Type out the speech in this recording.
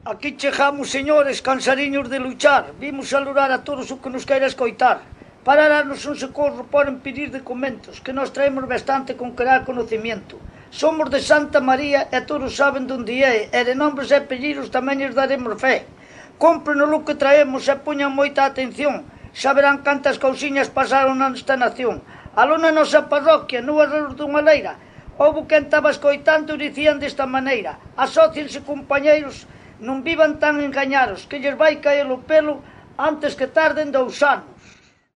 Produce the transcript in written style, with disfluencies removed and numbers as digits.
Aquí chegamos, señores, cansariños de luchar. Vimos salurar a todos o que nos queira escoitar. Para darnos un socorro poden pedir documentos, que nós traemos bastante con crear conocimiento. Somos de Santa María e todos saben donde é, e de nombres e apellidos tamén lles daremos fe. Cómprenos o que traemos e poñan moita atención. Xa verán cantas cousiñas pasaron nesta nación. Aló na nosa parroquia, no Arreos dunha leira, houbo quen estaba escoitando e dicían desta maneira: asóciense, compañeiros, non vivan tan engañados, que lles vai caer o pelo antes que tarden 2 anos.